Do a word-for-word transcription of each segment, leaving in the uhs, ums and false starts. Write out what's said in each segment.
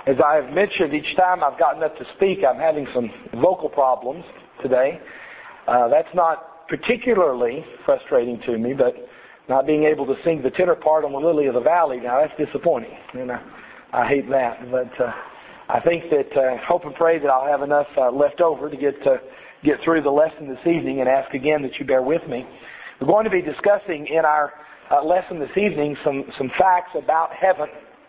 As I have mentioned, each time I've gotten up to speak, I'm having some vocal problems today. Uh, that's not particularly frustrating to me, but not being able to sing the tenor part on the Lily of the Valley, now that's disappointing. And I, I hate that. But uh, I think that, uh, hope and pray that I'll have enough uh, left over to get uh, get through the lesson this evening, and ask again that you bear with me. We're going to be discussing in our uh, lesson this evening some, some facts about heaven.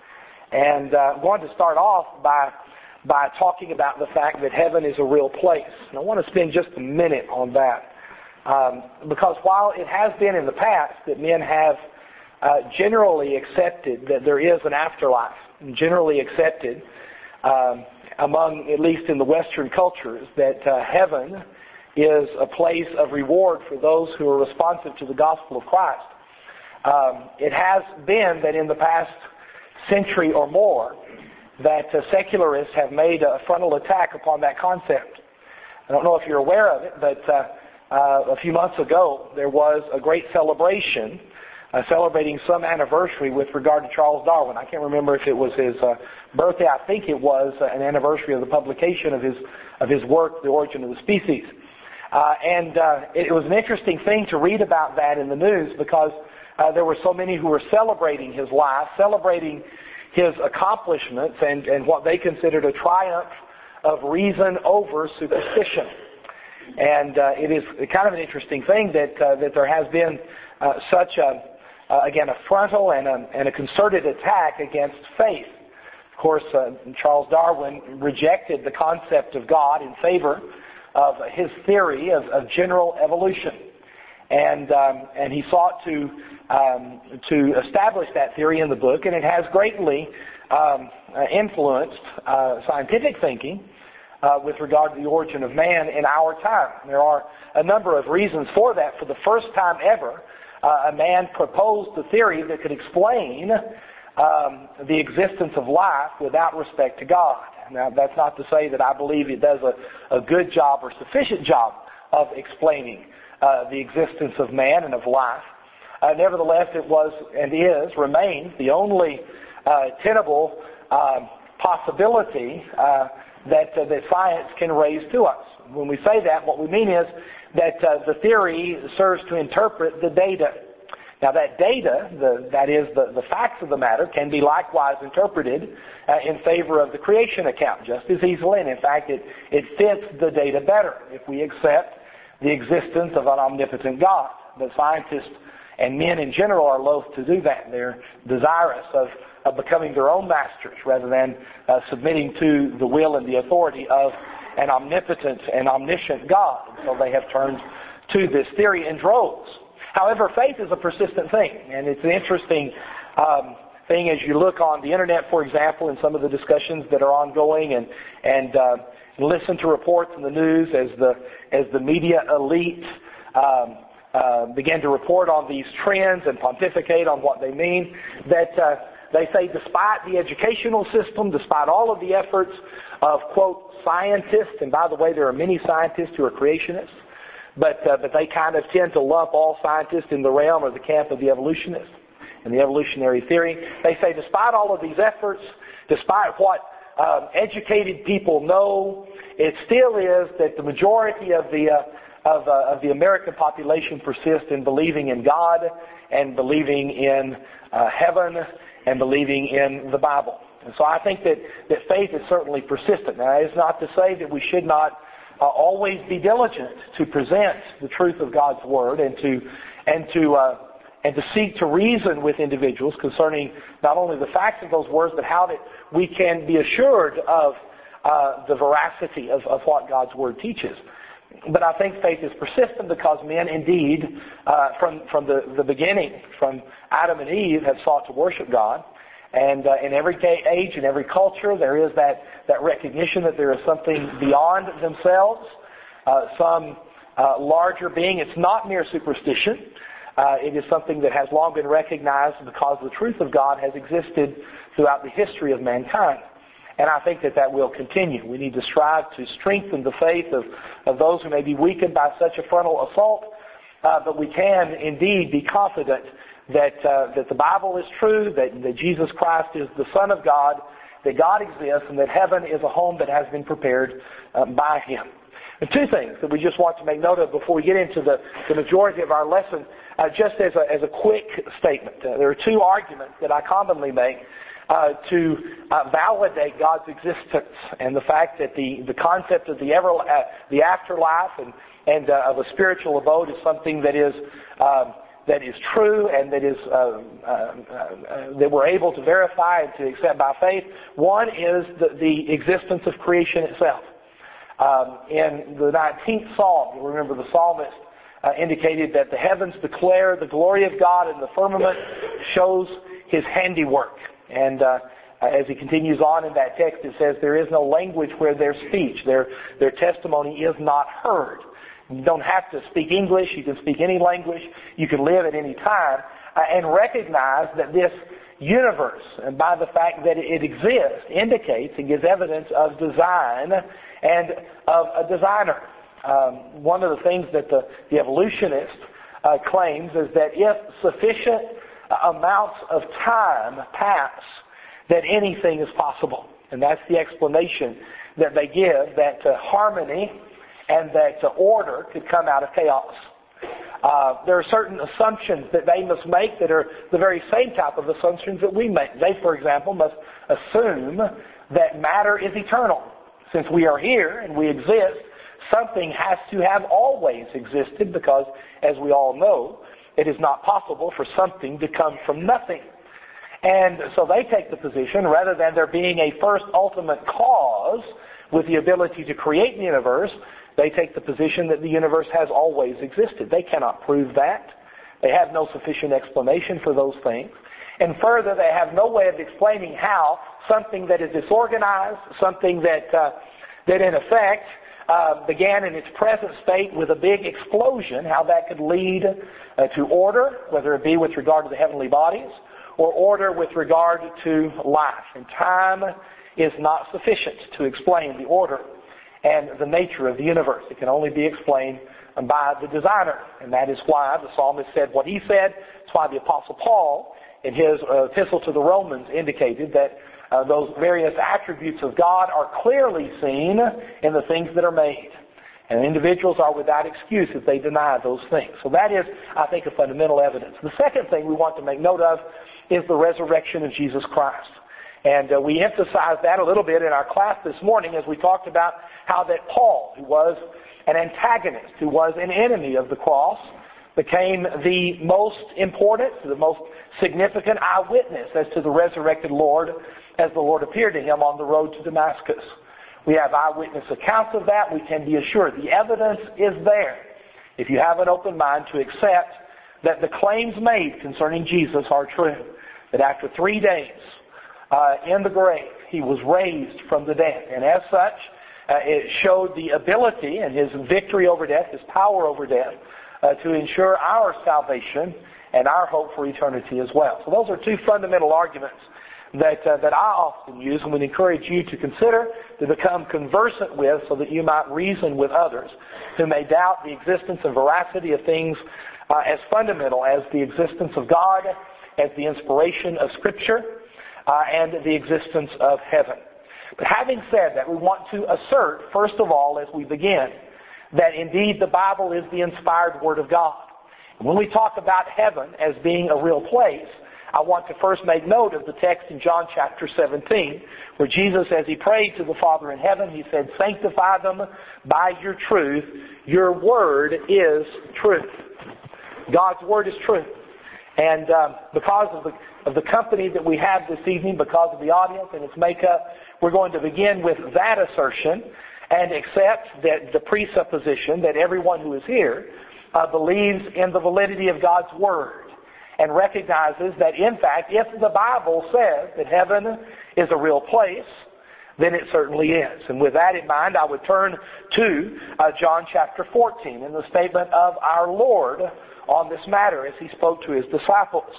And uh, I'm going to start off by by talking about the fact that heaven is a real place. And I want to spend just a minute on that. Um, because while it has been in the past that men have uh, generally accepted that there is an afterlife, generally accepted um, among, at least in the Western cultures, that uh, heaven is a place of reward for those who are responsive to the gospel of Christ. Um, it has been that in the past century or more that uh, secularists have made a frontal attack upon that concept. I don't know if you're aware of it, but uh, uh, a few months ago there was a great celebration uh, celebrating some anniversary with regard to Charles Darwin. I can't remember if it was his uh, birthday. I think it was uh, an anniversary of the publication of his of his work, The Origin of the Species. Uh, and uh, it, it was an interesting thing to read about that in the news, because Uh, there were so many who were celebrating his life, celebrating his accomplishments, and, and what they considered a triumph of reason over superstition. And uh, it is kind of an interesting thing that uh, that there has been uh, such a, uh, again, a frontal and a, and a concerted attack against faith. Of course, uh, Charles Darwin rejected the concept of God in favor of his theory of, of general evolution. And um, and he sought to um, to establish that theory in the book, and it has greatly um, influenced uh, scientific thinking uh, with regard to the origin of man in our time. There are a number of reasons for that. For the first time ever, uh, a man proposed a theory that could explain um, the existence of life without respect to God. Now, that's not to say that I believe it does a, a good job or sufficient job of explaining Uh, the existence of man and of life. Uh, nevertheless, it was and is, remains, the only uh, tenable uh, possibility uh, that, uh, that science can raise to us. When we say that, what we mean is that uh, the theory serves to interpret the data. Now that data, the, that is the, the facts of the matter, can be likewise interpreted uh, in favor of the creation account just as easily, and in fact it, it fits the data better if we accept the existence of an omnipotent God. But scientists and men in general are loath to do that. They're desirous of, of becoming their own masters rather than uh, submitting to the will and the authority of an omnipotent and omniscient God. And so they have turned to this theory in droves. However, faith is a persistent thing, and it's an interesting um, thing as you look on the internet, for example, and some of the discussions that are ongoing, and and uh, listen to reports in the news as the as the media elite um, uh, begin to report on these trends and pontificate on what they mean, that uh, they say despite the educational system, despite all of the efforts of, quote, scientists, and by the way, there are many scientists who are creationists, but uh, but they kind of tend to lump all scientists in the realm or the camp of the evolutionists and the evolutionary theory. They say despite all of these efforts, despite what Um, educated people know, it still is that the majority of the uh, of, uh, of the American population persist in believing in God and believing in uh, heaven and believing in the Bible. And so I think that, that faith is certainly persistent. Now, that is not to say that we should not uh, always be diligent to present the truth of God's Word and to and to uh, and to seek to reason with individuals concerning not only the facts of those words, but how that we can be assured of uh, the veracity of, of what God's Word teaches. But I think faith is persistent because men indeed, uh, from, from the, the beginning, from Adam and Eve, have sought to worship God. And uh, in every age, in every culture, there is that, that recognition that there is something beyond themselves, uh, some uh, larger being. It's not mere superstition. Uh, it is something that has long been recognized because the truth of God has existed throughout the history of mankind. And I think that that will continue. We need to strive to strengthen the faith of, of those who may be weakened by such a frontal assault. Uh, but we can indeed be confident that uh, that the Bible is true, that, that Jesus Christ is the Son of God, that God exists and that heaven is a home that has been prepared uh, by Him. And two things that we just want to make note of before we get into the, the majority of our lesson, uh, just as a, as a quick statement. Uh, there are two arguments that I commonly make uh, to uh, validate God's existence and the fact that the, the concept of the ever uh, the afterlife and and uh, of a spiritual abode is something that is um, that is true and that is uh, uh, uh, that we're able to verify and to accept by faith. One is the, the existence of creation itself. Um, in the nineteenth Psalm, you remember the psalmist uh, indicated that the heavens declare the glory of God and the firmament shows His handiwork. And uh, as he continues on in that text, it says, there is no language where their speech, their, their testimony is not heard. You don't have to speak English. You can speak any language. You can live at any time uh, and recognize that this universe, and by the fact that it exists, indicates and gives evidence of design and of a designer. Um, one of the things that the, the evolutionist uh, claims is that if sufficient amounts of time pass, that anything is possible. And that's the explanation that they give, that uh, harmony and that uh, order could come out of chaos. Uh, there are certain assumptions that they must make that are the very same type of assumptions that we make. They, for example, must assume that matter is eternal. Since we are here and we exist, something has to have always existed because, as we all know, it is not possible for something to come from nothing. And so they take the position, rather than there being a first ultimate cause with the ability to create the universe, they take the position that the universe has always existed. They cannot prove that. They have no sufficient explanation for those things. And further, they have no way of explaining how something that is disorganized, something that, uh, that in effect uh, began in its present state with a big explosion, how that could lead uh, to order, whether it be with regard to the heavenly bodies, or order with regard to life. And time is not sufficient to explain the order and the nature of the universe. It can only be explained by the designer. And that is why the psalmist said what he said. That's why the Apostle Paul, in his uh, epistle to the Romans, indicated that uh, those various attributes of God are clearly seen in the things that are made. And individuals are without excuse if they deny those things. So that is, I think, a fundamental evidence. The second thing we want to make note of is the resurrection of Jesus Christ. And uh, we emphasized that a little bit in our class this morning as we talked about how that Paul, who was an antagonist, who was an enemy of the cross, became the most important, the most significant eyewitness as to the resurrected Lord as the Lord appeared to him on the road to Damascus. We have eyewitness accounts of that. We can be assured the evidence is there. If you have an open mind to accept that the claims made concerning Jesus are true, that after three days uh, in the grave, he was raised from the dead. And as such, uh, it showed the ability and his victory over death, his power over death, uh, to ensure our salvation and our hope for eternity as well. So those are two fundamental arguments that uh, that I often use and would encourage you to consider, to become conversant with, so that you might reason with others who may doubt the existence and veracity of things uh, as fundamental as the existence of God, as the inspiration of Scripture, uh, and the existence of heaven. But having said that, we want to assert, first of all, as we begin, that indeed the Bible is the inspired Word of God. And when we talk about heaven as being a real place, I want to first make note of the text in John chapter seventeen, where Jesus, as he prayed to the Father in heaven, he said, "Sanctify them by your truth. Your word is truth." God's word is truth. And um, because of the, of the company that we have this evening, because of the audience and its makeup, we're going to begin with that assertion and accept that the presupposition that everyone who is here uh, believes in the validity of God's word, and recognizes that, in fact, if the Bible says that heaven is a real place, then it certainly is. And with that in mind, I would turn to uh, John chapter fourteen in the statement of our Lord on this matter as he spoke to his disciples.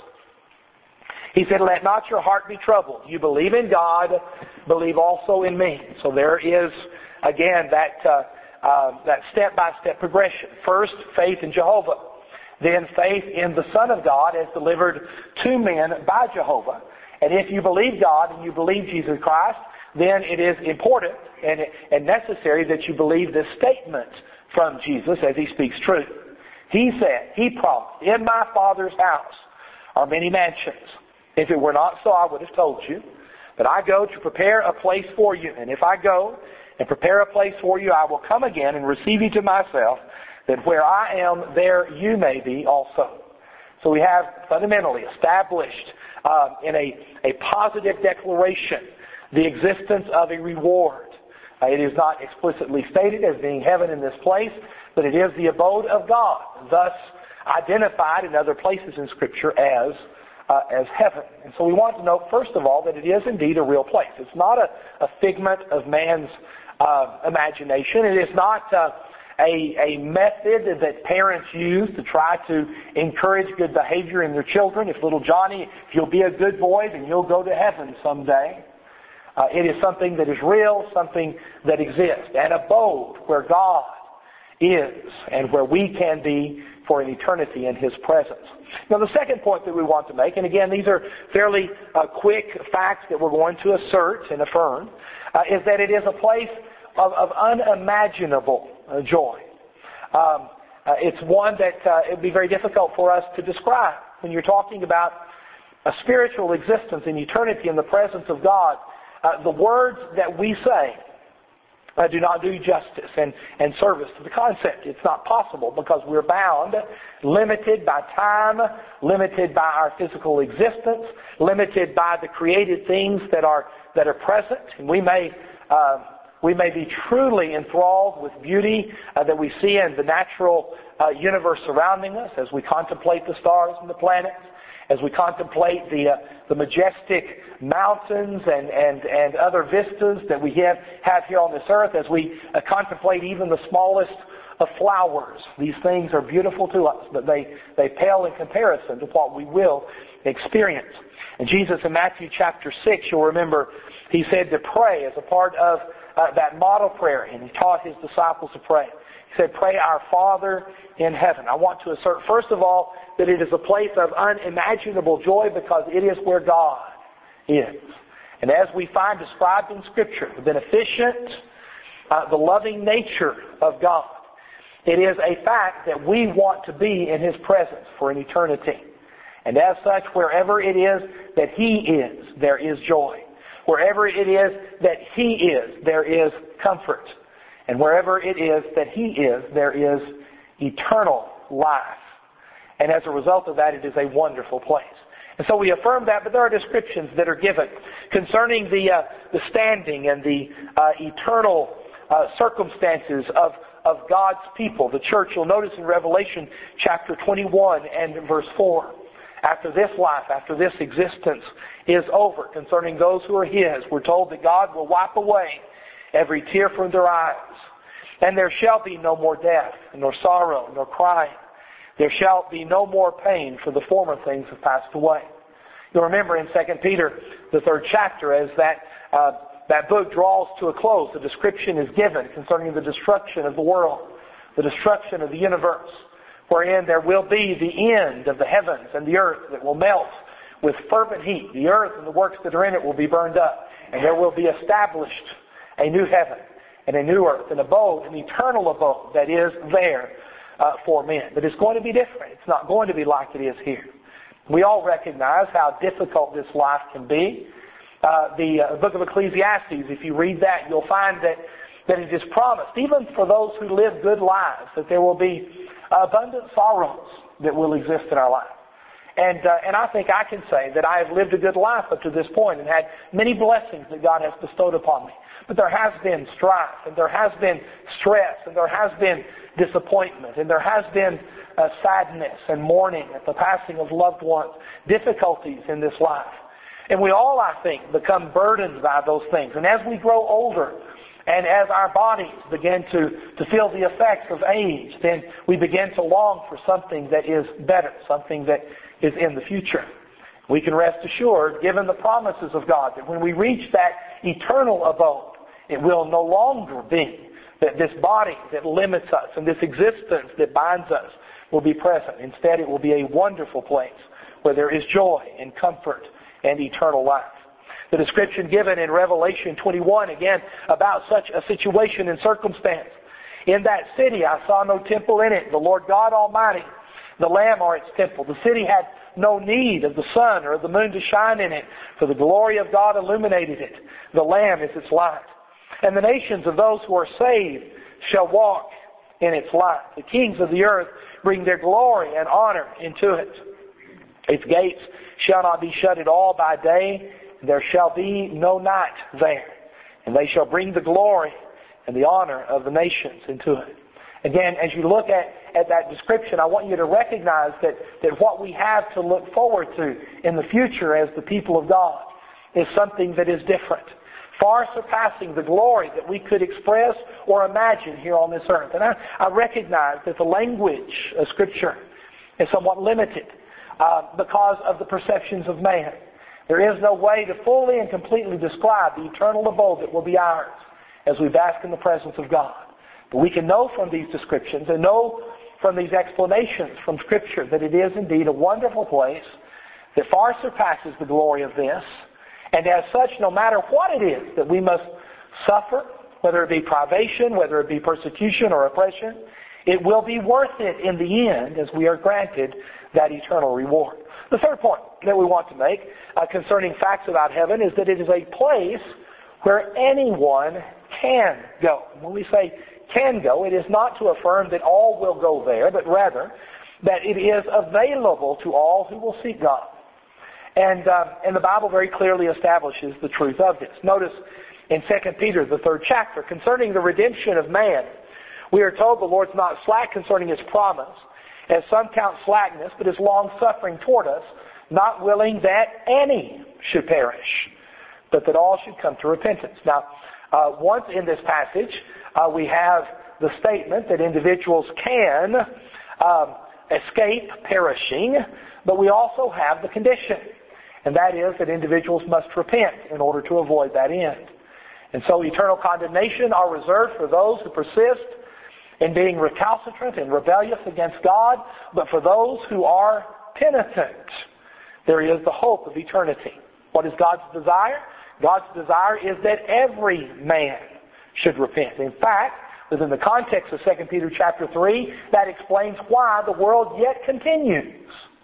He said, "Let not your heart be troubled. You believe in God, believe also in me." So there is, again, that, uh, uh, that step-by-step progression. First, faith in Jehovah. Then faith in the Son of God as delivered to men by Jehovah. And if you believe God and you believe Jesus Christ, then it is important and, and necessary that you believe this statement from Jesus as he speaks truth. He said, he promised, in my Father's house are many mansions. If it were not so, I would have told you. But I go to prepare a place for you. And if I go and prepare a place for you, I will come again and receive you to myself, that where I am, there you may be also. So we have fundamentally established um, in a, a positive declaration the existence of a reward. Uh, it is not explicitly stated as being heaven in this place, but it is the abode of God, thus identified in other places in Scripture as uh, as heaven. And so we want to note, first of all, that it is indeed a real place. It's not a, a figment of man's uh, imagination. It is not uh, a, a method that parents use to try to encourage good behavior in their children. If little Johnny, if you'll be a good boy, then you'll go to heaven someday. Uh, it is something that is real, something that exists, an abode where God is and where we can be for an eternity in His presence. Now the second point that we want to make, and again these are fairly uh, quick facts that we're going to assert and affirm, uh, is that it is a place of, of unimaginable uh, joy. Um, uh, it's one that uh, it would be very difficult for us to describe. When you're talking about a spiritual existence in eternity in the presence of God, uh, the words that we say Uh, do not do justice and, and service to the concept. It's not possible because we're bound, limited by time, limited by our physical existence, limited by the created things that are that are present. And we may uh, we may be truly enthralled with beauty uh, that we see in the natural uh, universe surrounding us as we contemplate the stars and the planets, as we contemplate the uh, the majestic mountains and, and, and other vistas that we have, have here on this earth, as we uh, contemplate even the smallest of flowers. These things are beautiful to us, but they, they pale in comparison to what we will experience. And Jesus in Matthew chapter six, you'll remember, He said to pray as a part of uh, that model prayer, and He taught His disciples to pray. He said, pray our Father in heaven. I want to assert, first of all, that it is a place of unimaginable joy because it is where God is. And as we find described in Scripture, the beneficent, uh, the loving nature of God, it is a fact that we want to be in His presence for an eternity. And as such, wherever it is that He is, there is joy. Wherever it is that He is, there is comfort. And wherever it is that He is, there is eternal life. And as a result of that, it is a wonderful place. And so we affirm that, but there are descriptions that are given concerning the uh, the standing and the uh, eternal uh, circumstances of, of God's people, the church. You'll notice in Revelation chapter twenty-one and verse four, after this life, after this existence is over, concerning those who are His, we're told that God will wipe away every tear from their eyes. And there shall be no more death, nor sorrow, nor crying. There shall be no more pain, for the former things have passed away. You'll remember in Second Peter, the third chapter, as that uh, that book draws to a close, the description is given concerning the destruction of the world, the destruction of the universe, wherein there will be the end of the heavens and the earth that will melt with fervent heat. The earth and the works that are in it will be burned up, and there will be established a new heaven and a new earth, an abode, an eternal abode that is there Uh, for men. But it's going to be different. It's not going to be like it is here. We all recognize how difficult this life can be. Uh, the uh, book of Ecclesiastes, if you read that, you'll find that, that it is promised, even for those who live good lives, that there will be abundant sorrows that will exist in our life. And, uh, and I think I can say that I have lived a good life up to this point and had many blessings that God has bestowed upon me. But there has been strife, and there has been stress, and there has been disappointment, and there has been uh, sadness and mourning at the passing of loved ones, difficulties in this life. And we all, I think, become burdened by those things. And as we grow older, and as our bodies begin to, to feel the effects of age, then we begin to long for something that is better, something that is in the future. We can rest assured, given the promises of God, that when we reach that eternal abode, it will no longer be that this body that limits us and this existence that binds us will be present. Instead, it will be a wonderful place where there is joy and comfort and eternal life. The description given in Revelation twenty-one, again, about such a situation and circumstance. In that city I saw no temple in it. The Lord God Almighty, the Lamb are its temple. The city had no need of the sun or of the moon to shine in it, for the glory of God illuminated it. The Lamb is its light. And the nations of those who are saved shall walk in its light. The kings of the earth bring their glory and honor into it. Its gates shall not be shut at all by day, and there shall be no night there. And they shall bring the glory and the honor of the nations into it. Again, as you look at, at that description, I want you to recognize that, that what we have to look forward to in the future as the people of God is something that is different, far surpassing the glory that we could express or imagine here on this earth. And I, I recognize that the language of Scripture is somewhat limited uh, because of the perceptions of man. There is no way to fully and completely describe the eternal abode that will be ours as we bask in the presence of God. But we can know from these descriptions and know from these explanations from Scripture that it is indeed a wonderful place that far surpasses the glory of this. And as such, no matter what it is that we must suffer, whether it be privation, whether it be persecution or oppression, it will be worth it in the end as we are granted that eternal reward. The third point that we want to make uh, concerning facts about heaven is that it is a place where anyone can go. When we say can go, it is not to affirm that all will go there, but rather that it is available to all who will seek God. And, um, and the Bible very clearly establishes the truth of this. Notice in Second Peter, the third chapter, concerning the redemption of man, we are told the Lord's not slack concerning His promise, as some count slackness, but is long-suffering toward us, not willing that any should perish, but that all should come to repentance. Now, uh, once in this passage, uh, we have the statement that individuals can um, escape perishing, but we also have the condition, and that is that individuals must repent in order to avoid that end. And so eternal condemnation are reserved for those who persist in being recalcitrant and rebellious against God, but for those who are penitent, there is the hope of eternity. What is God's desire? God's desire is that every man should repent. In fact, within the context of Second Peter chapter three, that explains why the world yet continues.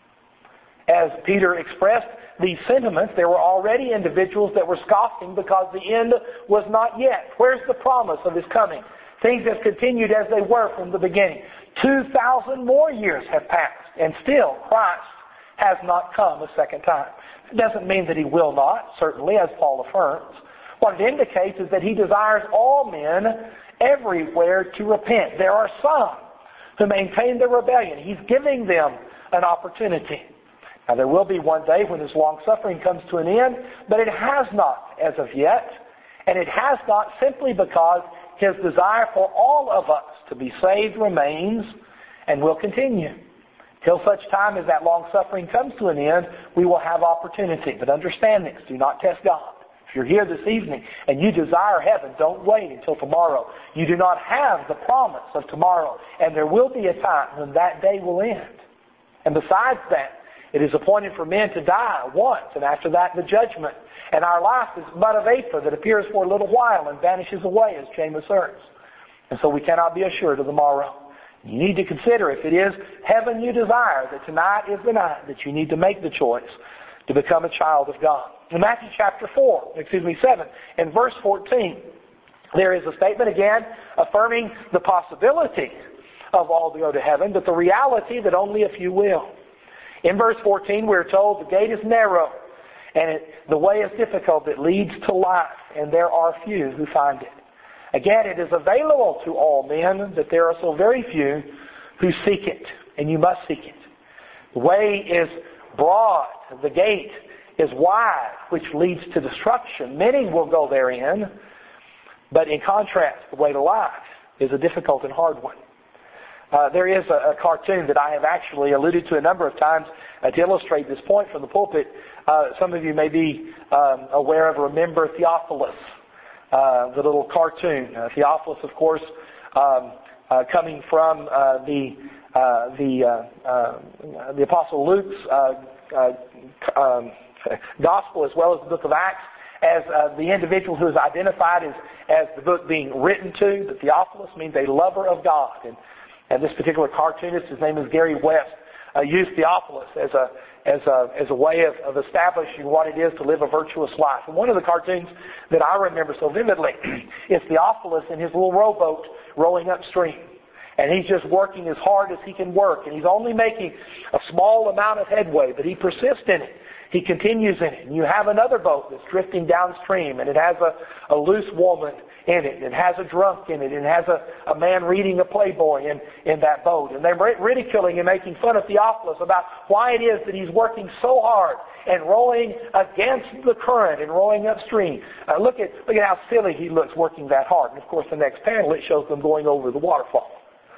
As Peter expressed these sentiments, there were already individuals that were scoffing because the end was not yet. Where's the promise of His coming? Things have continued as they were from the beginning. Two thousand more years have passed, and still Christ has not come a second time. It doesn't mean that He will not, certainly, as Paul affirms. What it indicates is that He desires all men everywhere to repent. There are some who maintain their rebellion. He's giving them an opportunity. Now, there will be one day when His long-suffering comes to an end, but it has not as of yet. And it has not simply because His desire for all of us to be saved remains and will continue. Till such time as that long-suffering comes to an end, we will have opportunity. But understand this, do not test God. If you're here this evening and you desire heaven, don't wait until tomorrow. You do not have the promise of tomorrow, and there will be a time when that day will end. And besides that, it is appointed for men to die once, and after that the judgment. And our life is but a vapor that appears for a little while and vanishes away, as James asserts. And so we cannot be assured of the morrow. You need to consider, if it is heaven you desire, that tonight is the night that you need to make the choice to become a child of God. In Matthew chapter four, excuse me, seven, in verse fourteen, there is a statement again affirming the possibility of all to go to heaven, but the reality that only a few will. In verse fourteen, we're told the gate is narrow, and it, the way is difficult that leads to life, and there are few who find it. Again, it is available to all men, but there are so very few who seek it, and you must seek it. The way is broad, the gate is wide, which leads to destruction. Many will go therein, but in contrast, the way to life is a difficult and hard one. Uh, there is a, a cartoon that I have actually alluded to a number of times uh, to illustrate this point from the pulpit. Uh, some of you may be um, aware of Remember Theophilus, uh, the little cartoon. Uh, Theophilus, of course, um, uh, coming from uh, the uh, the uh, uh, the Apostle Luke's uh, uh, um, Gospel as well as the book of Acts as uh, the individual who is identified as, as the book being written to. The Theophilus means a lover of God. And, and this particular cartoonist, his name is Gary West, uh, used Theophilus as a as a as a way of, of establishing what it is to live a virtuous life. And one of the cartoons that I remember so vividly is Theophilus in his little rowboat rowing upstream. And he's just working as hard as he can work. And he's only making a small amount of headway, but he persists in it. He continues in it. And you have another boat that's drifting downstream, and it has a, a loose woman in it. It has a drunk in it. It has a, a man reading a Playboy in, in that boat. And they're ridiculing and making fun of Theophilus about why it is that he's working so hard and rowing against the current and rowing upstream. Uh, look at look at how silly he looks working that hard. And of course the next panel, it shows them going over the waterfall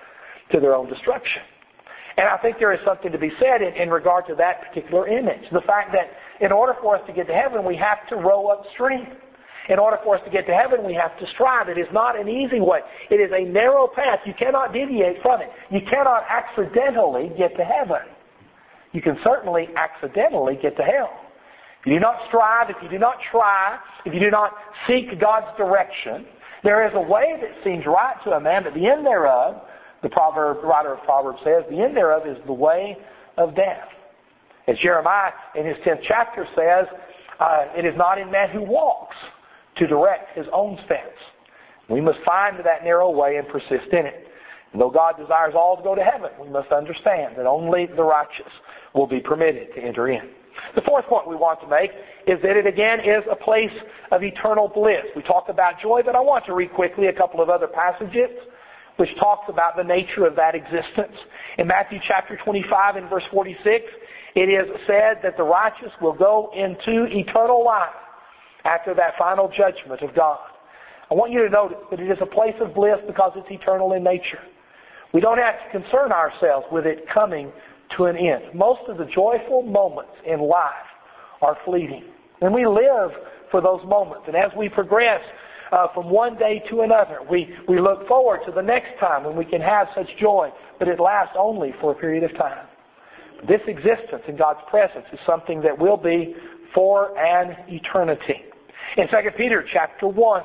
to their own destruction. And I think there is something to be said in, in regard to that particular image. The fact that in order for us to get to heaven, we have to row upstream. In order for us to get to heaven, we have to strive. It is not an easy way. It is a narrow path. You cannot deviate from it. You cannot accidentally get to heaven. You can certainly accidentally get to hell. If you do not strive, if you do not try, if you do not seek God's direction, there is a way that seems right to a man, but the end thereof, the proverb, writer of Proverbs says, the end thereof is the way of death. As Jeremiah in his tenth chapter says, uh, it is not in man who walks to direct his own steps. We must find that narrow way and persist in it. And though God desires all to go to heaven, we must understand that only the righteous will be permitted to enter in. The fourth point we want to make is that it again is a place of eternal bliss. We talked about joy, but I want to read quickly a couple of other passages which talks about the nature of that existence. In Matthew chapter twenty-five and verse forty-six, it is said that the righteous will go into eternal life after that final judgment of God. I want you to notice that it is a place of bliss because it's eternal in nature. We don't have to concern ourselves with it coming to an end. Most of the joyful moments in life are fleeting. And we live for those moments. And as we progress uh, from one day to another, we, we look forward to the next time when we can have such joy. But it lasts only for a period of time. This existence in God's presence is something that will be for an eternity. In Second Peter chapter one,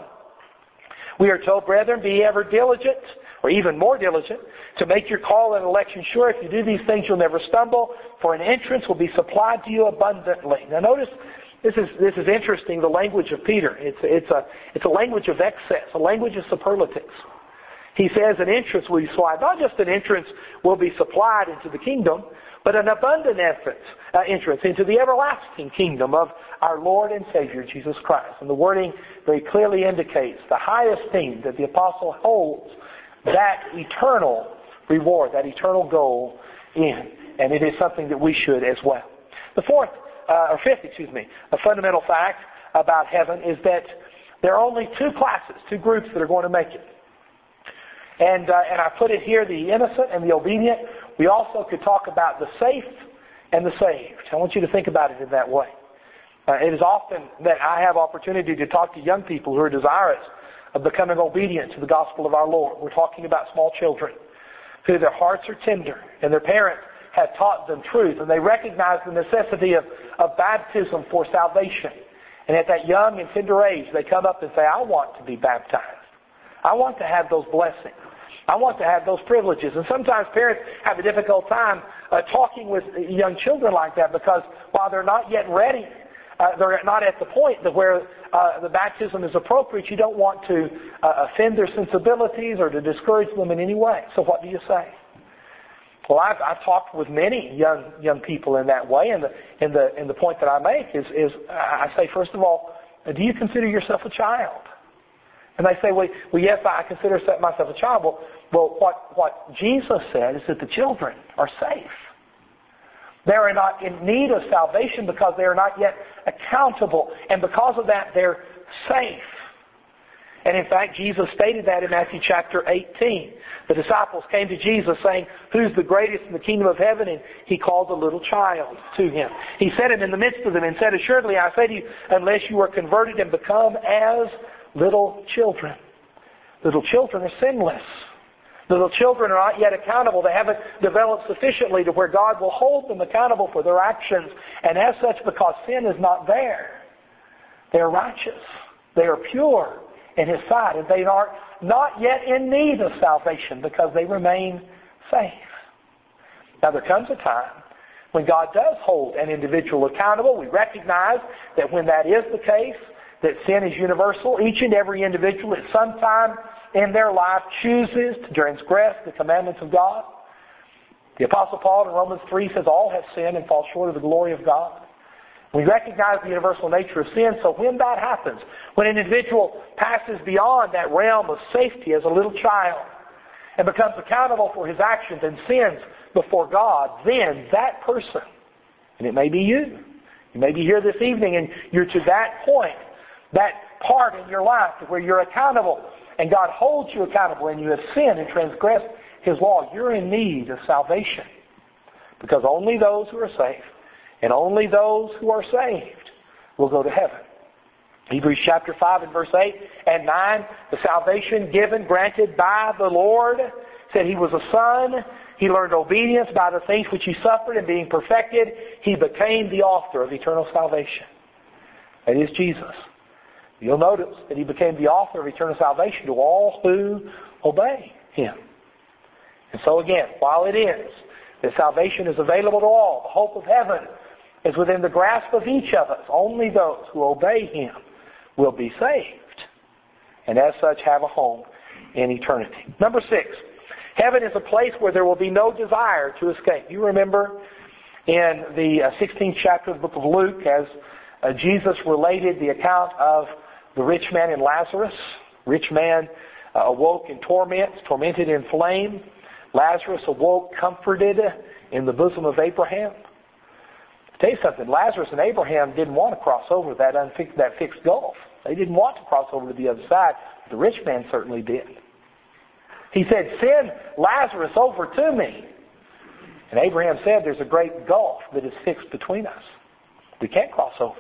we are told, brethren, be ever diligent, or even more diligent, to make your call and election sure. If you do these things, you'll never stumble, for an entrance will be supplied to you abundantly. Now notice, this is this is interesting, the language of Peter. It's, it's, a, it's a language of excess, a language of superlatives. He says an entrance will be supplied. Not just an entrance will be supplied into the kingdom, but an abundant entrance, uh, entrance into the everlasting kingdom of our Lord and Savior, Jesus Christ. And the wording very clearly indicates the high esteem that the apostle holds that eternal reward, that eternal goal in. And it is something that we should as well. The fourth, uh, or fifth, excuse me, a fundamental fact about heaven is that there are only two classes, two groups that are going to make it. And, uh, and I put it here, the innocent and the obedient. We also could talk about the safe and the saved. I want you to think about it in that way. Uh, it is often that I have opportunity to talk to young people who are desirous of becoming obedient to the gospel of our Lord. We're talking about small children who their hearts are tender and their parents have taught them truth, and they recognize the necessity of, of baptism for salvation. And at that young and tender age, they come up and say, I want to be baptized. I want to have those blessings. I want to have those privileges. And sometimes parents have a difficult time uh, talking with young children like that because while they're not yet ready, uh, they're not at the point that where uh, the baptism is appropriate, you don't want to uh, offend their sensibilities or to discourage them in any way. So what do you say? Well, I've, I've talked with many young young people in that way, and the and the and the point that I make is is I say first of all, do you consider yourself a child? And they say, well, well, yes, I consider myself a child. Well, well, what what Jesus said is that the children are safe. They are not in need of salvation because they are not yet accountable, and because of that, they're safe. And in fact, Jesus stated that in Matthew chapter eighteen. The disciples came to Jesus saying, who's the greatest in the kingdom of heaven? And he called a little child to him. He set him in the midst of them and said, assuredly, I say to you, unless you are converted and become as little children. Little children are sinless. The little children are not yet accountable. They haven't developed sufficiently to where God will hold them accountable for their actions. And as such, because sin is not there, they are righteous. They are pure in His sight. And they are not yet in need of salvation because they remain safe. Now there comes a time when God does hold an individual accountable. We recognize that when that is the case, that sin is universal. Each and every individual at some time in their life chooses to transgress the commandments of God. The Apostle Paul in Romans three says all have sinned and fall short of the glory of God. We recognize the universal nature of sin, so when that happens, when an individual passes beyond that realm of safety as a little child and becomes accountable for his actions and sins before God, then that person, and it may be you, you may be here this evening and you're to that point, that part in your life where you're accountable and God holds you accountable and you have sinned and transgressed His law, you're in need of salvation. Because only those who are safe and only those who are saved will go to heaven. Hebrews chapter five and verse eight and nine, the salvation given, granted by the Lord, said He was a son. He learned obedience by the things which He suffered, and being perfected, He became the author of eternal salvation. That is Jesus. You'll notice that He became the author of eternal salvation to all who obey Him. And so again, while it is that salvation is available to all, the hope of heaven is within the grasp of each of us. Only those who obey Him will be saved, and as such have a home in eternity. Number six, heaven is a place where there will be no desire to escape. You remember in the sixteenth chapter of the book of Luke, as uh, Jesus related the account of the rich man and Lazarus. Rich man uh, awoke in torments, tormented in flame. Lazarus awoke comforted in the bosom of Abraham. I'll tell you something, Lazarus and Abraham didn't want to cross over that, unfixed, that fixed gulf. They didn't want to cross over to the other side. The rich man certainly did. He said, send Lazarus over to me. And Abraham said, there's a great gulf that is fixed between us. We can't cross over.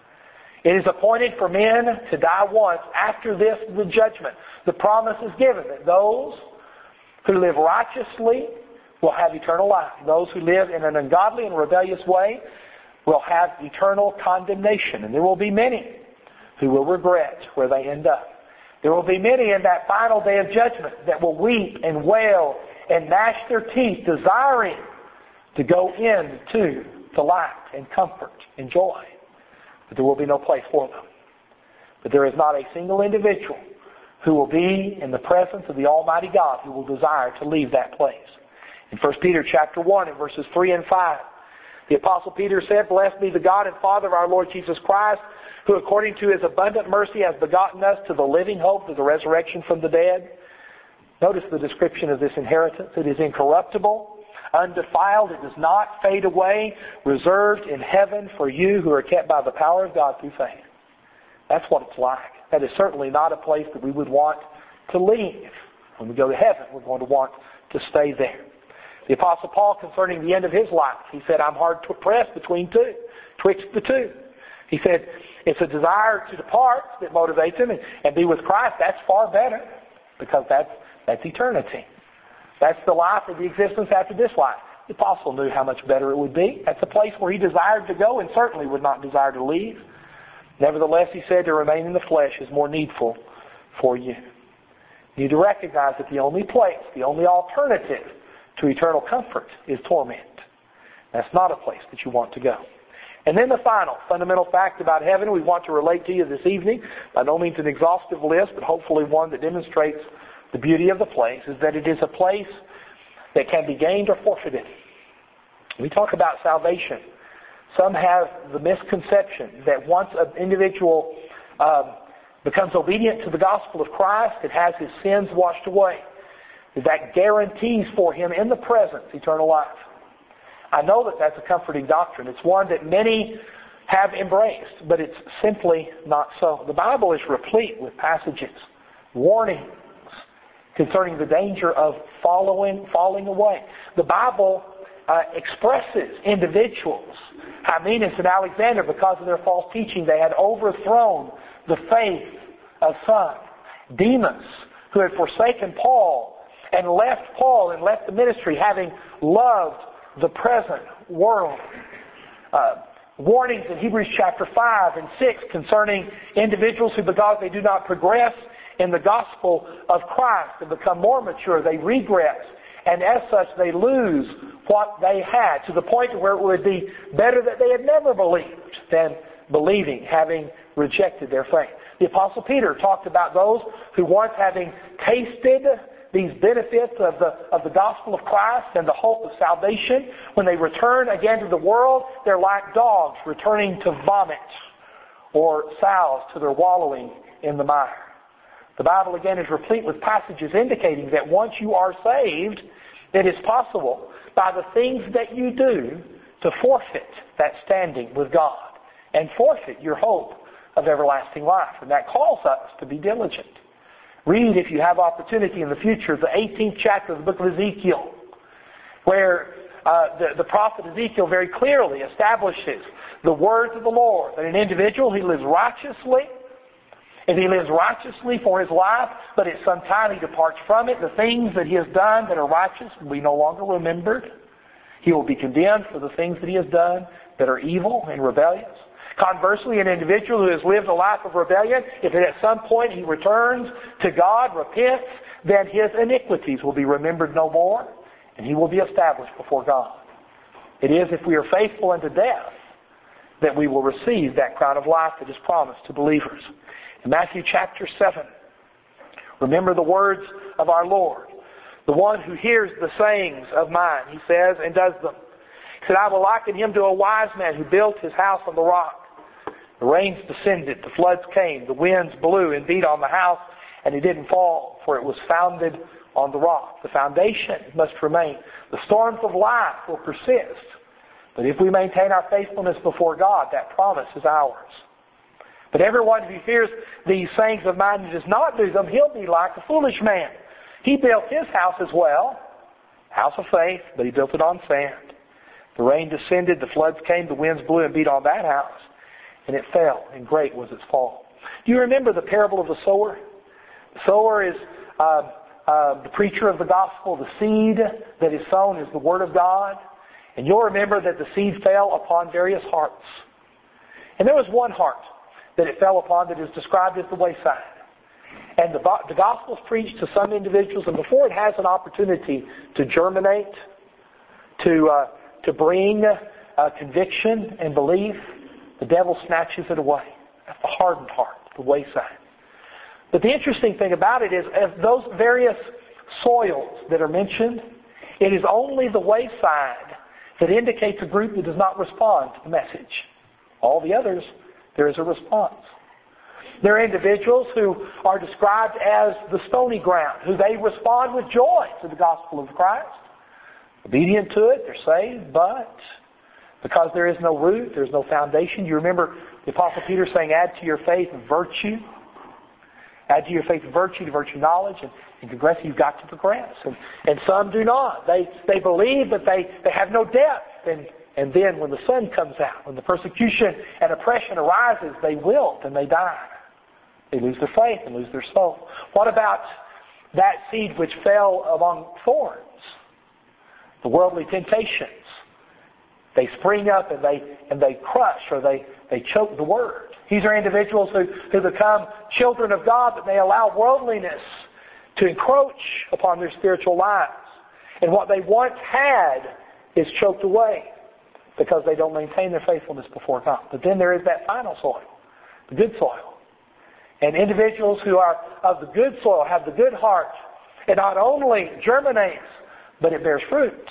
It is appointed for men to die once. After this, the judgment. The promise is given that those who live righteously will have eternal life. Those who live in an ungodly and rebellious way will have eternal condemnation. And there will be many who will regret where they end up. There will be many in that final day of judgment that will weep and wail and gnash their teeth, desiring to go into the light and comfort and joy. But there will be no place for them. But there is not a single individual who will be in the presence of the Almighty God who will desire to leave that place. In First Peter chapter one and verses three and five, the Apostle Peter said, blessed be the God and Father of our Lord Jesus Christ, who according to His abundant mercy has begotten us to the living hope of the resurrection from the dead. Notice the description of this inheritance. It is incorruptible, undefiled, it does not fade away, reserved in heaven for you who are kept by the power of God through faith. That's what it's like. That is certainly not a place that we would want to leave. When we go to heaven, we're going to want to stay there. The Apostle Paul, concerning the end of his life, he said, I'm hard pressed between two, twixt the two. He said, it's a desire to depart that motivates him, and, and be with Christ. That's far better, because that's, that's eternity. That's the life of the existence after this life. The Apostle knew how much better it would be. That's a place where he desired to go and certainly would not desire to leave. Nevertheless, he said, to remain in the flesh is more needful for you. You need to recognize that the only place, the only alternative to eternal comfort is torment. That's not a place that you want to go. And then the final fundamental fact about heaven we want to relate to you this evening, by no means an exhaustive list, but hopefully one that demonstrates the beauty of the place, is that it is a place that can be gained or forfeited. We talk about salvation. Some have the misconception that once an individual um, becomes obedient to the gospel of Christ, it has his sins washed away. That guarantees for him in the present eternal life. I know that that's a comforting doctrine. It's one that many have embraced, but it's simply not so. The Bible is replete with passages, warnings concerning the danger of following, falling away. The Bible uh, expresses individuals. Hymenaeus and Alexander, because of their false teaching, they had overthrown the faith of some. Demas, who had forsaken Paul, and left Paul and left the ministry having loved the present world. Uh, warnings in Hebrews chapter five and six concerning individuals who, because they do not progress in the gospel of Christ and become more mature, they regress. And as such, they lose what they had, to the point where it would be better that they had never believed than believing, having rejected their faith. The Apostle Peter talked about those who, once having tasted these benefits of the, of the gospel of Christ and the hope of salvation, when they return again to the world, they're like dogs returning to vomit, or sows to their wallowing in the mire. The Bible again is replete with passages indicating that once you are saved, it is possible by the things that you do to forfeit that standing with God and forfeit your hope of everlasting life. And that calls us to be diligent. Read, if you have opportunity in the future, the eighteenth chapter of the book of Ezekiel, where uh, the, the prophet Ezekiel very clearly establishes the words of the Lord, that an individual who lives righteously, if he lives righteously for his life, but at some time he departs from it, the things that he has done that are righteous will be no longer remembered. He will be condemned for the things that he has done that are evil and rebellious. Conversely, an individual who has lived a life of rebellion, if at some point he returns to God, repents, then his iniquities will be remembered no more, and he will be established before God. It is if we are faithful unto death that we will receive that crown of life that is promised to believers. In Matthew chapter seven, remember the words of our Lord. The one who hears the sayings of mine, he says, and does them. He said, I will liken him to a wise man who built his house on the rock. The rains descended, the floods came, the winds blew and beat on the house, and it didn't fall, for it was founded on the rock. The foundation must remain. The storms of life will persist. But if we maintain our faithfulness before God, that promise is ours. But everyone who hears these sayings of mine and does not do them, he'll be like a foolish man. He built his house as well, house of faith, but he built it on sand. The rain descended, the floods came, the winds blew and beat on that house, and it fell, and great was its fall. Do you remember the parable of the sower? The sower is uh, uh, the preacher of the gospel. The seed that is sown is the Word of God. And you'll remember that the seed fell upon various hearts. And there was one heart that it fell upon that is described as the wayside. And the, the gospel is preached to some individuals, and before it has an opportunity to germinate, to uh, to bring uh, conviction and belief, the devil snatches it away. That's the hardened heart, the wayside. But the interesting thing about it is, of those various soils that are mentioned, it is only the wayside that indicates a group that does not respond to the message. All the others, there is a response. There are individuals who are described as the stony ground, who they respond with joy to the gospel of Christ. Obedient to it, they're saved, but because there is no root, there's no foundation. You remember the Apostle Peter saying, add to your faith virtue. Add to your faith virtue, to virtue knowledge, and, and progress, you've got to progress. And, and some do not. They they believe, but they, they have no depth. And, and then when the sun comes out, when the persecution and oppression arises, they wilt and they die. They lose their faith and lose their soul. What about that seed which fell among thorns? The worldly temptations. They spring up and they and they crush or they, they choke the word. These are individuals who, who become children of God, but they allow worldliness to encroach upon their spiritual lives. And what they once had is choked away because they don't maintain their faithfulness before God. But then there is that final soil, the good soil. And individuals who are of the good soil have the good heart. It not only germinates, but it bears fruit.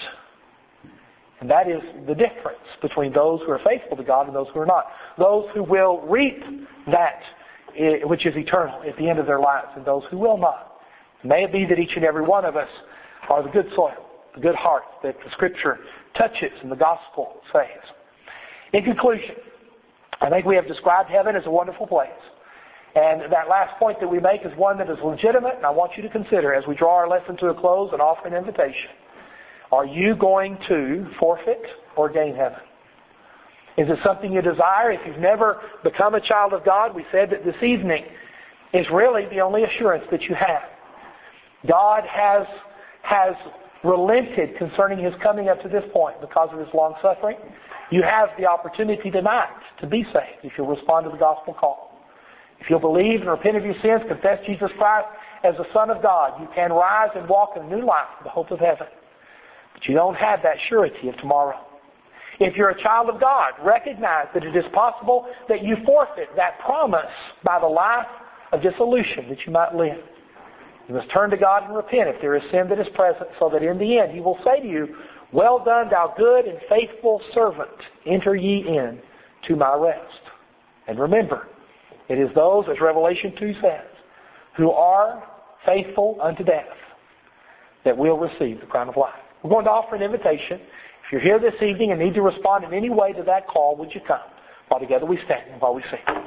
And that is the difference between those who are faithful to God and those who are not. Those who will reap that which is eternal at the end of their lives, and those who will not. May it be that each and every one of us are the good soil, the good heart that the Scripture touches and the gospel saves. In conclusion, I think we have described heaven as a wonderful place. And that last point that we make is one that is legitimate, and I want you to consider as we draw our lesson to a close and offer an invitation. Are you going to forfeit or gain heaven? Is it something you desire? If you've never become a child of God, we said that this evening is really the only assurance that you have. God has has relented concerning his coming up to this point because of his long suffering, you have the opportunity tonight to be saved if you'll respond to the gospel call. If you'll believe and repent of your sins, confess Jesus Christ as the Son of God, you can rise and walk in a new life in the hope of heaven. But you don't have that surety of tomorrow. If you're a child of God, recognize that it is possible that you forfeit that promise by the life of dissolution that you might live. You must turn to God and repent if there is sin that is present, so that in the end He will say to you, "Well done, thou good and faithful servant. Enter ye in to my rest." And remember, it is those, as Revelation two says, who are faithful unto death that will receive the crown of life. We're going to offer an invitation. If you're here this evening and need to respond in any way to that call, would you come? While together we stand and while we sing.